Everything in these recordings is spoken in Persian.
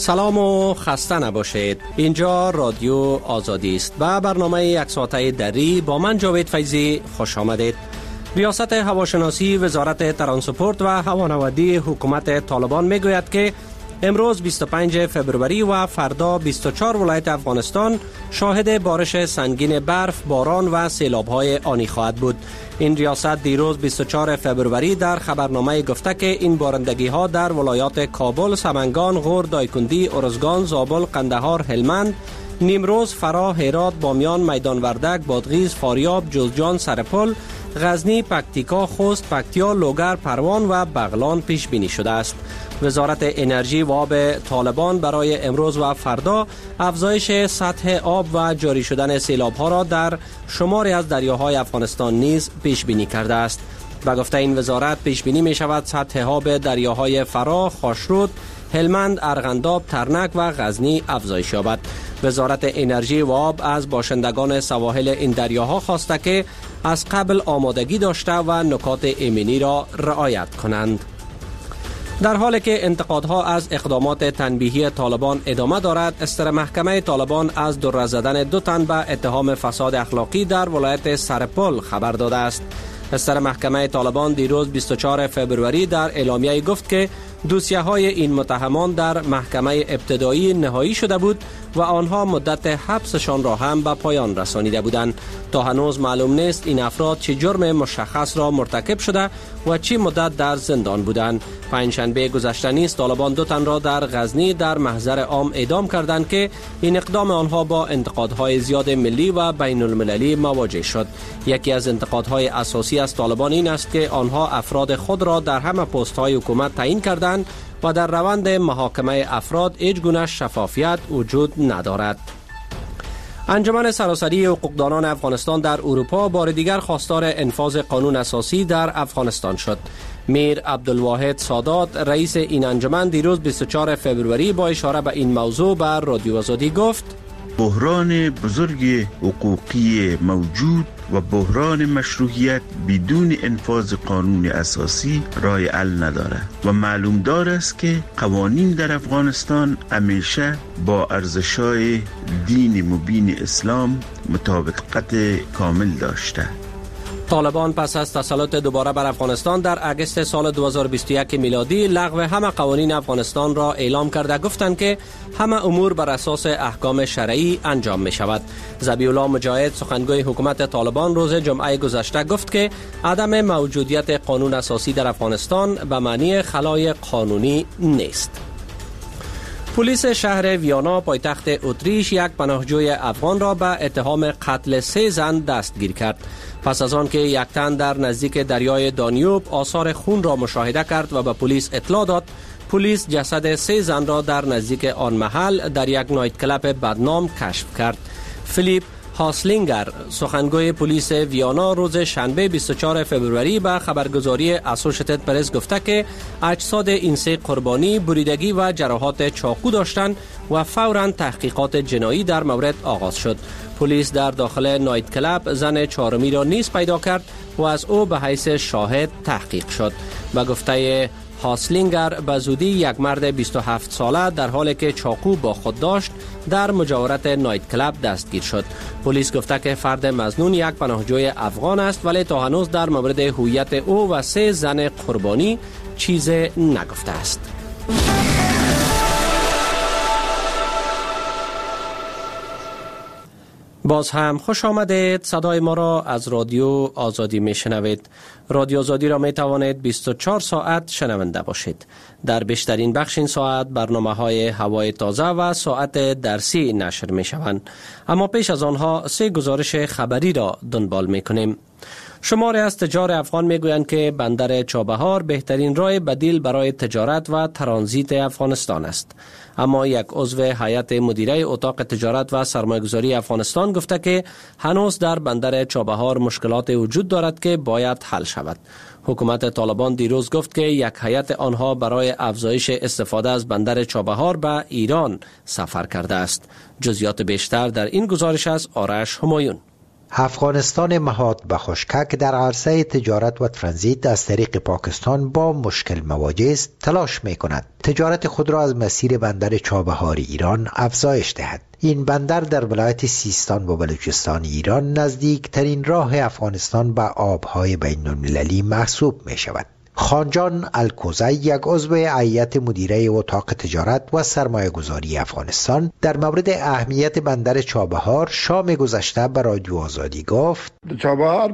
سلام و خسته نباشید. اینجا رادیو آزادی است و برنامه یک ساعته دری با من جاوید فیضی خوش آمدید. ریاست هواشناسی وزارت ترانسپورت و هوانوردی حکومت طالبان میگوید که امروز 25 فبروری و فردا 24 ولایت افغانستان شاهد بارش سنگین برف، باران و سیلاب‌های آنی خواهد بود. این ریاست دیروز 24 فبروری در خبرنامه گفته که این بارندگی‌ها در ولایات کابل، سمنگان، غور، دایکندی، ارزگان، زابل، قندهار، هلمند، نیمروز، فرا، هرات، بامیان، میدان وردک، بادغیس، فاریاب، جوزجان، سرپل، غزنی، پکتیکا، خوست، پکتیا، لوگر، پروان و بغلان پیش بینی شده است. وزارت انرژی و آب طالبان برای امروز و فردا افزایش سطح آب و جاری شدن سیلاب‌ها را در شماری از دریاهای افغانستان نیز پیش بینی کرده است. به گفته این وزارت پیش بینی می شود سطح آب دریاهای فرا، خاشرود، هلمند، ارغنداب، ترنک و غزنی افزایش یابد. وزارت انرژی و آب از باشندگان سواحل این دریاها خواسته که از قبل آمادگی داشته و نکات ایمنی را رعایت کنند. در حالی که انتقادها از اقدامات تنبیهی طالبان ادامه دارد، استر محکمه طالبان از در زدن 2 تن به اتهام فساد اخلاقی در ولایت سرپل خبر داده است. استر محکمه طالبان دیروز 24 فبروری در اعلامیه گفت که دوسیه‌های این متهمان در محکمه ابتدایی نهایی شده بود و آنها مدت حبسشان را هم به پایان رسانیده بودند. تا هنوز معلوم نیست این افراد چه جرم مشخص را مرتکب شده و چه مدت در زندان بودند. پنجشنبه گذشته نیز طالبان 2 تن را در غزنی در محضر عام اعدام کردند که این اقدام آنها با انتقادهای زیاد ملی و بین المللی مواجه شد. یکی از انتقادهای اساسی از طالبان این است که آنها افراد خود را در همه پست‌های حکومت تعیین کردند و در روند محاکمه افراد هیچ گونه شفافیت وجود ندارد. انجمن سراسری حقوقدانان افغانستان در اروپا بار دیگر خواستار انفاذ قانون اساسی در افغانستان شد. میر عبدالواحد سادات رئیس این انجمن دیروز 24 فبروری با اشاره به این موضوع بر رادیو آزادی گفت: بحران بزرگ حقوقی موجود و بحران مشروعیت بدون انفاذ قانون اساسی راه حل ندارد و معلوم دار است که قوانین در افغانستان همیشه با ارزش‌های دین مبین اسلام مطابقت کامل داشته. طالبان پس از تسلط دوباره بر افغانستان در اگست سال 2021 میلادی لغو همه قوانین افغانستان را اعلام کرده گفتند که همه امور بر اساس احکام شرعی انجام می شود. ذبیح‌الله مجاهد سخنگوی حکومت طالبان روز جمعه گذشته گفت که عدم موجودیت قانون اساسی در افغانستان به معنی خلای قانونی نیست. پلیس شهر ویانا پایتخت اتریش یک پناهجوی افغان را به اتهام قتل 3 زن دستگیر کرد. پس از آن که یک تن در نزدیک دریای دانیوب آثار خون را مشاهده کرد و به پلیس اطلاع داد، پلیس جسد 3 زن را در نزدیک آن محل در یک نایت کلاب بدنام کشف کرد. فیلیپ هاسلینگر سخنگوی پلیس ویانا روز شنبه 24 فبروری به خبرگزاری اسوشیتد پرس گفته که اجساد این 3 قربانی بریدگی و جراحات چاقو داشتند و فوراً تحقیقات جنایی در مورد آغاز شد. پلیس در داخل نایت کلاب زن 4می را نیز پیدا کرد و از او به حیث شاهد تحقیق شد. به گفته هاسلینگر به زودی یک مرد 27 ساله در حالی که چاقو با خود داشت در مجاورت نایت کلاب دستگیر شد. پلیس گفته که فرد مظنون یک پناهجوی افغان است ولی تا هنوز در مورد هویت او و 3 زن قربانی چیز نگفته است. باز هم خوش آمدید. صدای ما را از رادیو آزادی می شنوید. رادیو آزادی را می توانید 24 ساعت شنونده باشید. در بیشترین بخش این ساعت برنامه های هوای تازه و ساعت درسی نشر می شوند. اما پیش از آنها 3 گزارش خبری را دنبال می کنیم. شماری از تجار افغان می گویند که بندر چابهار بهترین راه بدیل برای تجارت و ترانزیت افغانستان است. اما یک عضو هیئت مدیره اتاق تجارت و سرمایه‌گذاری افغانستان گفته که هنوز در بندر چابهار مشکلات وجود دارد که باید حل شود. حکومت طالبان دیروز گفت که یک هیئت آنها برای افزایش استفاده از بندر چابهار به ایران سفر کرده است. جزئیات بیشتر در این گزارش از آرش همایون. افغانستان مهاد به خشکک در عرصه تجارت و ترانزیت از طریق پاکستان با مشکل مواجه است، تلاش می کند تجارت خود را از مسیر بندر چابهار ایران افزایش دهد. این بندر در ولایت سیستان و بلوچستان ایران نزدیکترین راه افغانستان به آبهای بین المللی محسوب می شود. خانجان الکوزی، یک عضو هیئت مدیره اتاق تجارت و سرمایه گذاری افغانستان، در مورد اهمیت بندر چابهار شام گذشته به رادیو آزادی گفت: چابهار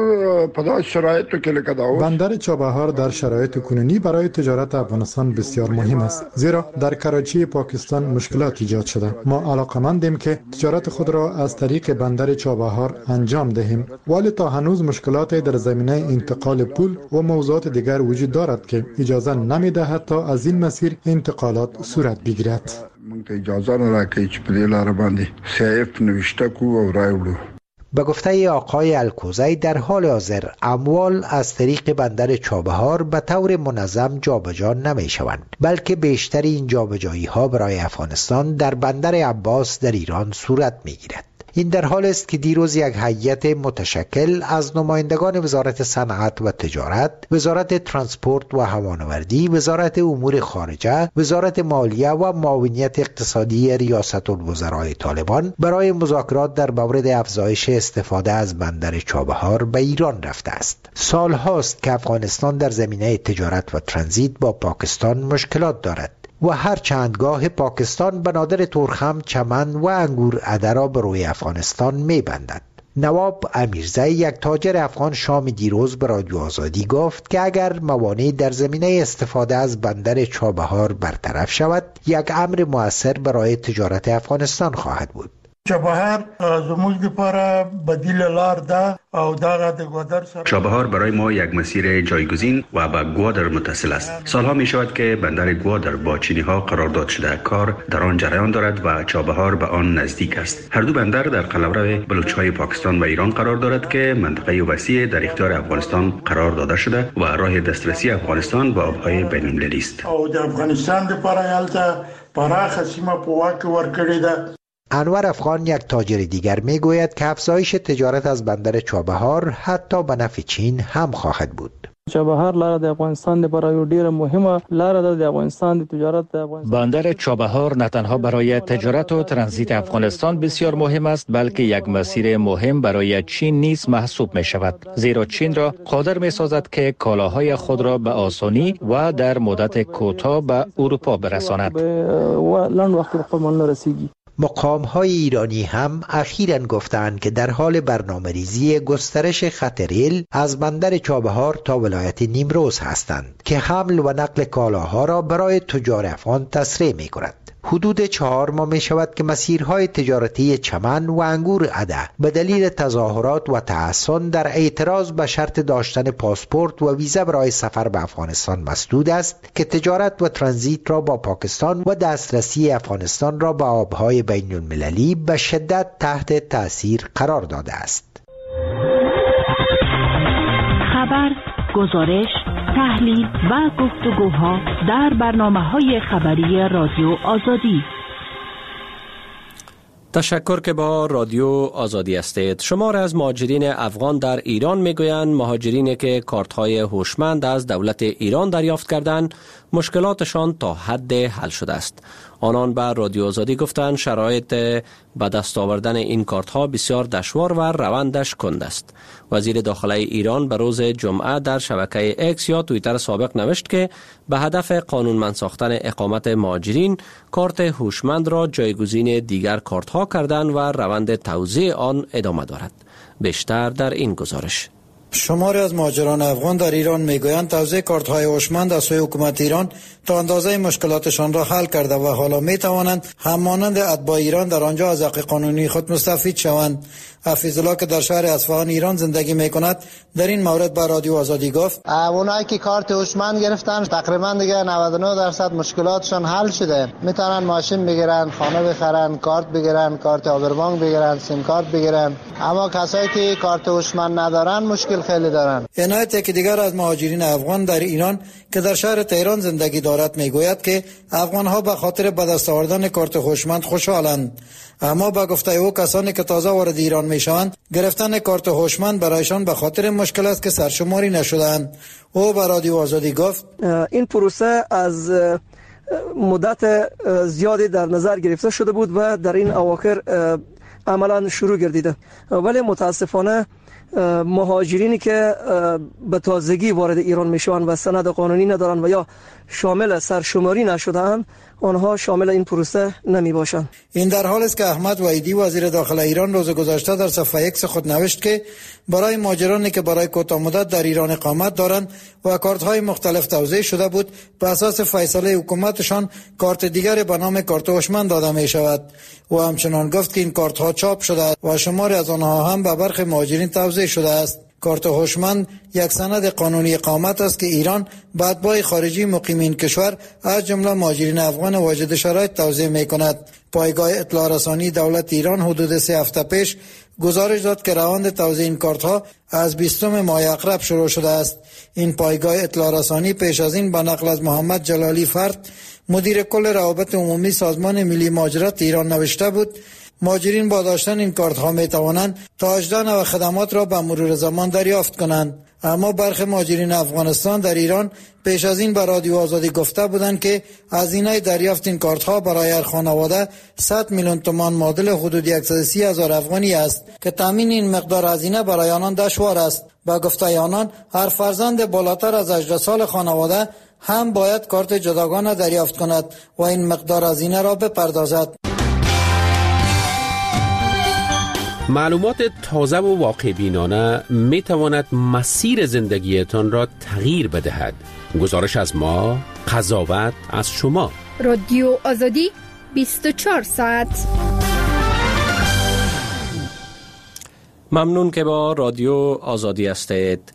بندر چابهار در شرایط کنونی برای تجارت افغانستان بسیار مهم است، زیرا در کراچی پاکستان مشکلات ایجاد شده. ما علاقمندیم که تجارت خود را از طریق بندر چابهار انجام دهیم، ولی تا هنوز مشکلات در زمینه انتقال پول و موضوعات دیگر وجود دارد که اجازه نمی‌دهد تا از این مسیر انتقالات صورت بگیرد. اجازه نراکه چې په دې لار باندې سیف نوشته کو او راوړو. به گفته آقای الکوزی، در حال حاضر اموال از طریق بندر چابهار به طور منظم جابجا نمی شوند، بلکه بیشتر این جابجایی ها برای افغانستان در بندر عباس در ایران صورت می گیرد. این در حال است که دیروز یک هیئت متشکل از نمایندگان وزارت صنعت و تجارت، وزارت ترانسپورت و هوانوردی، وزارت امور خارجه، وزارت مالیه و معاونیت اقتصادی ریاست الوزرای طالبان برای مذاکرات در مورد افزایش استفاده از بندر چابهار به ایران رفته است. سال هاست که افغانستان در زمینه تجارت و ترانزیت با پاکستان مشکلات دارد و هر چندگاه پاکستان بنادر ترخم، چمن و انگور عده را به روی افغانستان می بندد. نواب امیرزی، یک تاجر افغان، شام دیروز به رادیو آزادی گفت که اگر موانع در زمینه استفاده از بندر چابهار برطرف شود، یک امر مؤثر برای تجارت افغانستان خواهد بود. چابهار زموږ لپاره بدیل لار ده او دغه د ګودر سره چابهار برای ما یک مسیر جایگزین و به گوادر متصل است. سالها می شود که بندر گوادر با چینی ها قرارداد شده، کار در آن جریان دارد و چابهار به آن نزدیک است. هر دو بندر در قلمرو بلوچ‌های پاکستان و ایران قرار دارد که منطقه وسیع در اختیار افغانستان قرار داده شده و راه دسترسی افغانستان به آبهای بین المللی است. او د افغانستان لپاره یالته پراخه سیمه په واک ورکړې ده. انور افغان، یک تاجر دیگر، می گوید که افزایش تجارت از بندر چابهار حتی به نفع چین هم خواهد بود. چابهار لاره د افغانستان لپاره یو ډیره مهمه لاره ده. د افغانستان د تجارت د افغانستان بندر چابهار نه تنها برای تجارت و ترانزیت افغانستان بسیار مهم است، بلکه یک مسیر مهم برای چین نیز محسوب می شود، زیرا چین را قادر می سازد که کالاهای خود را به آسانی و در مدت کوتاه به اروپا برساند. لنډ وخت په خپل رسیږي. مقام‌های ایرانی هم اخیراً گفتند که در حال برنامه‌ریزی گسترش خط ریل از بندر چابهار تا ولایت نیمروز هستند که حمل و نقل کالاها را برای تجار افغان تسریع می‌کند. حدود 4 ماه می شود که مسیرهای تجارتی چمن و انگور عده به دلیل تظاهرات و تحصن در اعتراض به شرط داشتن پاسپورت و ویزا برای سفر به افغانستان مسدود است که تجارت و ترانزیت را با پاکستان و دسترسی افغانستان را به آبهای بین المللی به شدت تحت تأثیر قرار داده است. خبر، گزارش، تحلیل و گفتگوها در برنامه‌های خبری رادیو آزادی. تشکر که با رادیو آزادی هستید. شمار از مهاجرین افغان در ایران میگویند مهاجرینی که کارت‌های هوشمند از دولت ایران دریافت کردند مشکلاتشان تا حد حل شده است. آنان به رادیو آزادی گفتند شرایط به دست آوردن این کارت‌ها بسیار دشوار و روندش کند است. وزیر داخله ایران به روز جمعه در شبکه اکس یا توییتر سابق نوشت که به هدف قانونمند ساختن اقامت مهاجرین کارت هوشمند را جایگزین دیگر کارت‌ها کردن و روند توزیع آن ادامه دارد. بیشتر در این گزارش. شماری از مهاجران افغان در ایران میگویند توزیع کارت‌های هوشمند از سوی حکومت ایران تا اندازه مشکلاتشان را حل کرده و حالا میتوانند همانند اتباع ایران در آنجا از حق قانونی خود مستفید شوند. حفیظالله که در شهر اصفهان ایران زندگی میکند در این مورد با رادیو آزادی گفت اونایی که کارت هوشمند گرفتن تقریبا دیگه 99% مشکلاتشان حل شده. میتونن ماشین بگیرن، خانه بخرن، کارت بگیرن، کارت آبربانک بگیرن، سیم کارت بگیرن. اما کسایی که کارت هوشمند ندارن مشکل خیلی دارن. عنایت که دیگر از مهاجرین افغان در ایران که در شهر تهران زندگی دارد میگوید که افغان‌ها به خاطر به دست آوردن کارت هوشمند خوشحالند، اما با گفته او کسانی که تازه وارد ایران میشوند گرفتن کارت هوشمند برایشان به خاطر مشکل است که سرشماری نشدند. او به رادیو آزادی گفت این پروسه از مدت زیادی در نظر گرفته شده بود و در این اواخر عملا شروع گردیده، ولی متاسفانه مهاجرینی که به تازگی وارد ایران میشوند و سند قانونی ندارند و یا شامل سرشماری نشده‌اند، آنها شامل این پروسه نمی باشند. این در حال است که احمد وحیدی وزیر داخل ایران روز گذشته در صفحه ایکس خود نوشت که برای مهاجرانی که برای کوتاه مدت در ایران اقامت دارند و کارت‌های مختلف توزیع شده بود، به اساس فیصله حکومتشان کارت دیگر به نام کارت هوشمند داده می شود. و همچنان گفت که این کارت‌ها چاپ شده و شماری از آنها هم به برخی مهاجرین توزیع شده است. کارت هوشمند یک سند قانونی اقامت است که ایران به اتباع خارجی مقیمین کشور از جمله مهاجرین افغان واجد شرایط توزیع می کند. پایگاه اطلاع رسانی دولت ایران حدود 3 هفته پیش گزارش داد که روند توزیع این کارت ها از 20 ماه اقرب شروع شده است. این پایگاه اطلاع رسانی پیش از این به نقل از محمد جلالی فرد، مدیر کل روابط عمومی سازمان ملی مهاجرت ایران نوشته بود مهاجرین با داشتن این کارت ها می توانند تا 18 نوع خدمات را به مرور زمان دریافت کنند. اما برخی مهاجرین افغانستان در ایران پیش از این به رادیو آزادی گفته بودند که هزینه دریافت این کارت ها برای هر خانواده 100 میلیون تومان معادل حدود 130,000 افغانی است که تامین این مقدار هزینه برای آنان دشوار است. با گفته آنان هر فرزند بالاتر از 18 سال خانواده هم باید کارت جداگانه دریافت کند و این مقدار هزینه را بپردازد. معلومات تازه و واقع بینانه می تواند مسیر زندگیتان را تغییر بدهد. گزارش از ما، قضاوت از شما. رادیو آزادی 24 ساعت. ممنون که با رادیو آزادی هستید.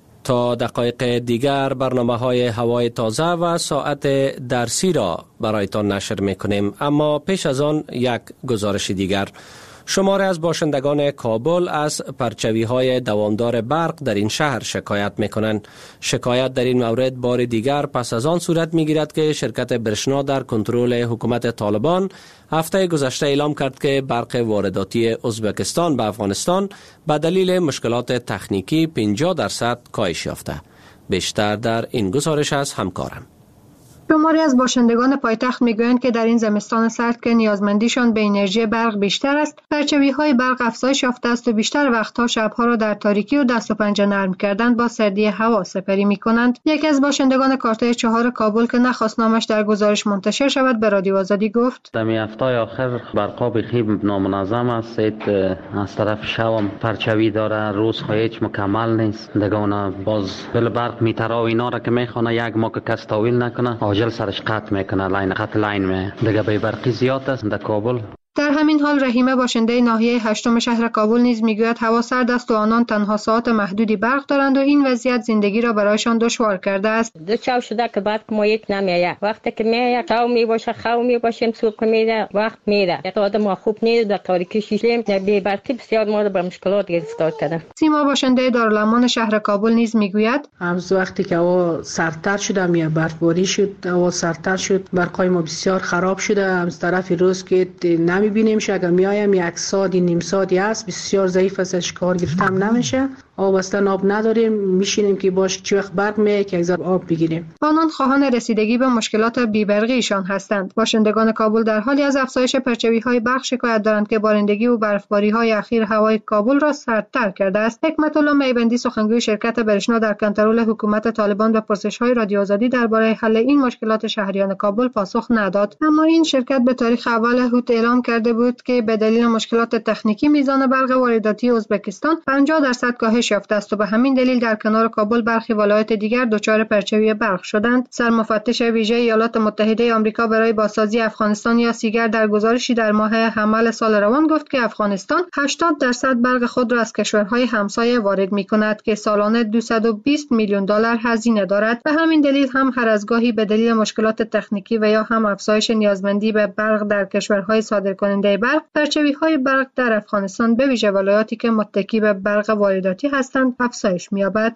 تا دقایق دیگر برنامه‌های هوای تازه و ساعت درسی را برایتان نشر می‌کنیم، اما پیش از آن یک گزارش دیگر. شماره از باشندگان کابل از پرچوی‌های دوامدار برق در این شهر شکایت می‌کنند. شکایت در این مورد بار دیگر پس از آن صورت می‌گیرد که شرکت برشنا در کنترل حکومت طالبان هفته گذشته اعلام کرد که برق وارداتی ازبکستان به افغانستان به دلیل مشکلات تکنیکی 50% کاهش یافته. بیشتر در این گزارش از همکارم. شماری از باشندگان پایتخت میگویند که در این زمستان سرد که نیازمندیشان به انرژی برق بیشتر است، پرچوی‌های برق افزایش یافته است و بیشتر وقتها شبها را در تاریکی و دست و پنجه نرم کردن با سردی هوا سپری می‌کنند. یکی از باشندگان کارتای 4 کابل که نخواست نامش در گزارش منتشر شود به رادیو آزادی گفت: در هفته آخر برقا بخی نامنظم است، از طرف شب پرچوی داره، روز هیچ مکمل نیست. دگونه باز بل برق میتره و اینا را که میخونه یک ما که کس تاویل نکنه عاجل سرش قطع میکنه، خط لاین می دیگه به برقی زیاد است در کابل. در همین حال رحیمه باشنده ناحیه 8 شهر کابل نیز میگوید هوا سرد است و آنان تنها ساعات محدودی برق دارند و این وضعیت زندگی را برایشان دشوار کرده است. دو چاو شده که بعد ما یک نمیایه، وقتی که میایه چاو میباشه خو میباشیم صبح میره وقت میره. یک آدم خوب نیست در تاریکی شیشیم بی برقی بسیار ما به مشکلات گرفتار کرده. سیما باشنده دارالامان شهر کابل نیز میگوید از وقتی که هوا سردتر شده یا برفباری شد هوا سردتر شد برقای ما بسیار خراب شده. از طرف روز که نمیبینیم اگر میایم یک ساعتی نیم ساعتی است بسیار ضعیف است، کار گرفتم نمیشه. آب اصلا آب نداریم، میشینیم که باش چه وقت برق میاد که یک ذره آب بگیریم. آنان خواهان رسیدگی به مشکلات بی‌برقیشان هستند. باشندگان کابل در حالی از افزایش پرچوی‌های برق شکایت دارند که بارندگی و برفباری‌های اخیر هوای کابل را سردتر کرده است. حکمت الله میبندی سخنگوی شرکت برشنا در کنترل حکومت طالبان به پرسش‌های رادیو آزادی درباره حل این مشکلات شهریان کابل پاسخ نداد. اما این شرکت به تاریخ اول هوت اعلام کرده بود که به دلیل مشکلات تکنیکی میزان برق وارداتی ازبکستان 50% کاهش یافته است و به همین دلیل در کنار کابل برخی ولایات دیگر دچار پرچوی برق شدند. سرمفتش ویژه ایالات متحده آمریکا برای بازسازی افغانستان یا سیگر در گزارشی در ماه حمل سال روان گفت که افغانستان 80% برق خود را از کشورهای همسایه وارد می‌کند که سالانه 220 میلیون دلار هزینه دارد. به همین دلیل هم هر از گاهی به دلیل مشکلات تکنیکی و یا هم افزایش نیازمندی به برق در کشورهای صادرکننده برق، پرچوی‌های برق در افغانستان به ویژه ولایاتی که متکی به برق وارداتی هستند افزایش می‌یابد.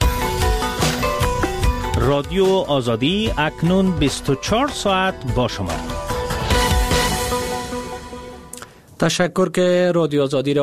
رادیو آزادی اکنون 24 ساعت با شما. تشکر که رادیو آزادی را